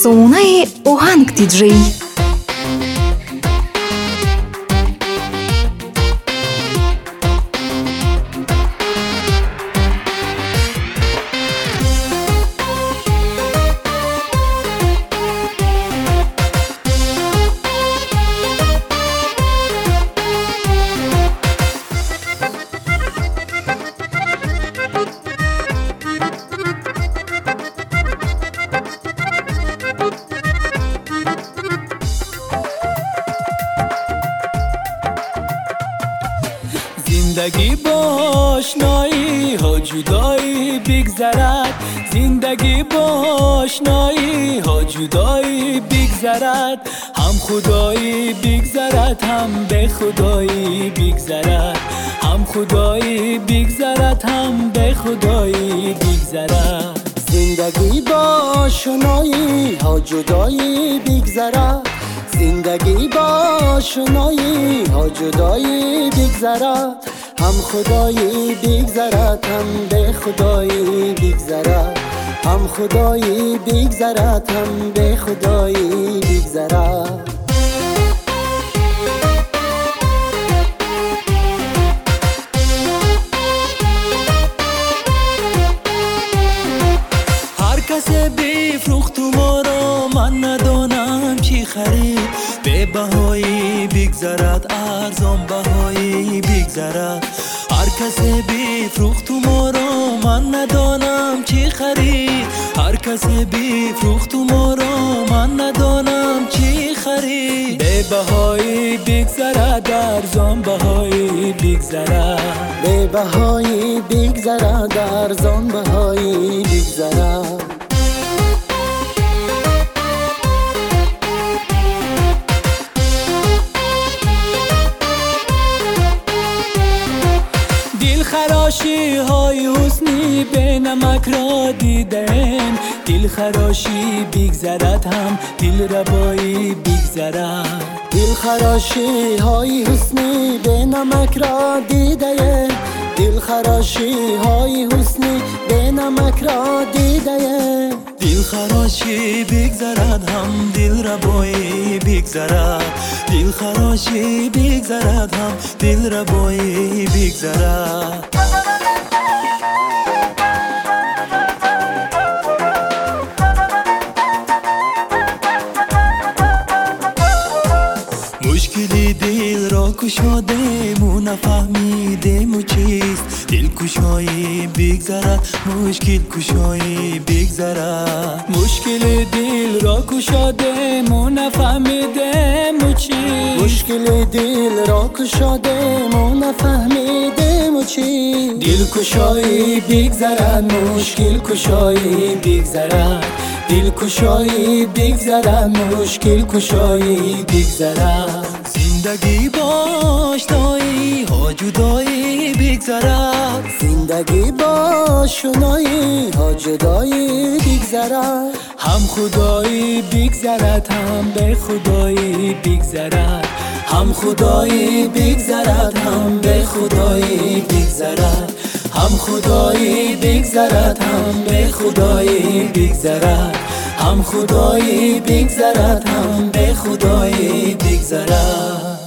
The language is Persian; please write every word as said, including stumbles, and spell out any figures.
афсонаи оҳанг диҷей. زندگی با آشنایی ها جدایی بگذرد، زندگی با آشنایی ها جدایی بگذرد، هم خدایی بگذرد هم به خدایی بگذرد، هم خدایی بگذرد هم به خدایی بگذرد. زندگی با آشنایی ها جدایی بگذرد، زندگی با آشنایی ها جدایی بگذرد، هم خدایی بگذرد هم به خدایی بگذرد، هم خدایی بگذرد هم به خدایی بگذرد. هر کس بفروخت ما را من ندانم چی خرید، به بهایی بگذرد ارزان بهایی بگذرد. هر کس بفروخت ما را من ندانم چی خرید، هر کس بفروخت ما را من ندانم چی خرید. به بهایی بگذرد ارزان بهایی بگذرد، به بهایی بگذرد ارزان بهایی بگذرد. خراشی های حسنی به نمک را دیدم، دل خراشی بگذرد هم دل ربایی بگذرد. دل خراشی های حسنی به نمک را دیدم، دل خراشی های حسنی به نمک را دیدم. دل خراشی بگذرد هم دل ربایی بگذرد، دل خراشی بگذرد هم دل ربایی بگذرد. مشکلی دل را کشادم و نفهمیدم و چیست، دل کشایی بگذرد مشکل کشایی بگذرد. مشکل دل را کشادم و نفهمیدم و چیست، مشکل دل را کشادم و نفهمیدم و چیست. دل کشایی بگذرد مشکل کشایی بگذرد، دل کشایی بگذرد مشکل کشایی بگذرد. زندگی با آشنایی ها جدایی بگذرد، زندگی با آشنایی ها جدایی بگذرد، هم خدایی بگذرد هم به خدایی بگذرد، هم خدایی بگذرد هم به خدایی بگذرد، هم خدایی بگذرد هم به خدایی بگذرد، هم خدایی بگذرد هم به خدایی بگذرد.